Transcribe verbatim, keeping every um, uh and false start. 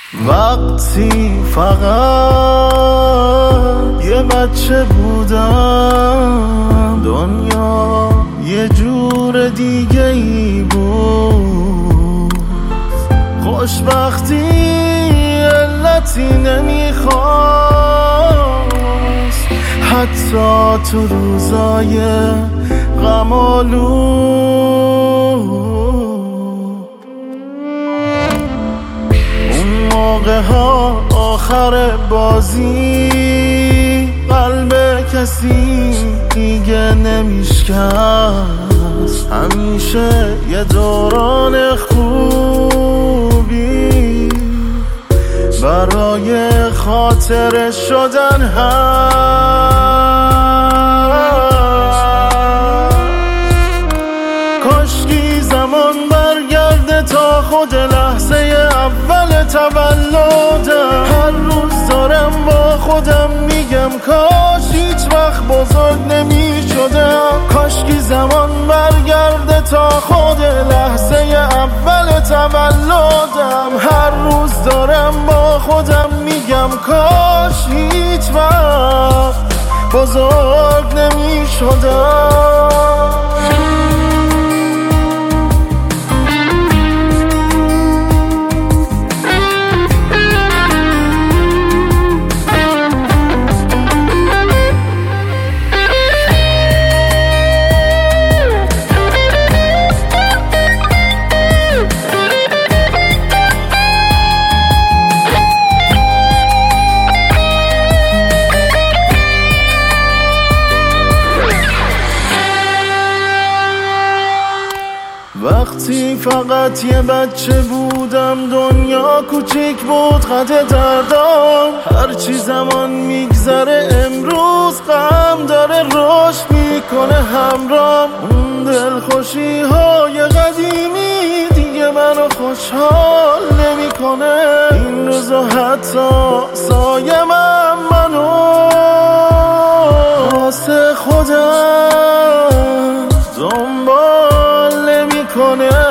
وقتی فقط یه بچه بودم، دنیا یه جور دیگه ای بود. خوشبختی علتی نمیخواست، حتی تو روزای غم‌آلود. اون موقع ها آخر بازی قلب کسی دیگه نمیشکست. همیشه یه دوران خوبی برای خاطر شدن هست. کاشکی زمان برگرده تا خود لحظه اول تولدم. هر روز دارم با خودم میگم کاش هیچ وقت بزرگ نمی شدم. کاشکی زمان برگرده تا خود لحظه اول تولدم. هر روز دارم با خودم میگم کاش هیچ وقت بزرگ نمی شدم. وقتی فقط یه بچه بودم، دنیا کوچیک بود قد دردام. هرچی زمان میگذره امروز غم داره رشد میکنه همرام. اون دلخوشی های قدیمی دیگه منو خوشحال نمیکنه. این روزا حتی سایه من منو واسه خودم دنبال کنه.